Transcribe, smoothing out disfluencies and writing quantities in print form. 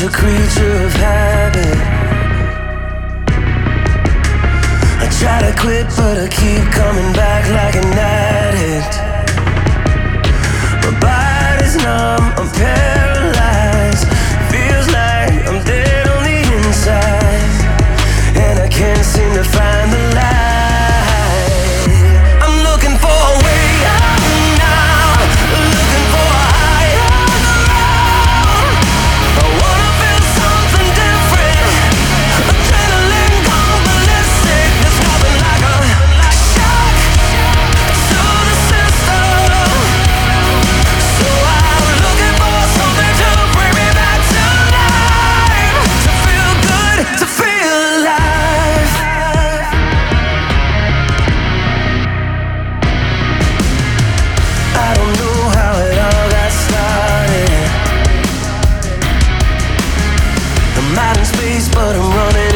a creature of habit. I try to quit, but I keep coming back like an addict. My body's numb, I'm paralyzed. Feels like I'm dead on the inside, and I can't seem to find the light. I'm looking for a way out now, looking for a higher ground. I wanna feel something different. Adrenaline gone ballistic. There's nothing like a shock to the system. So I'm looking for something to bring me back to life, to feel good, to feel alive. I don't know how it all got started. I'm out in space, but I'm running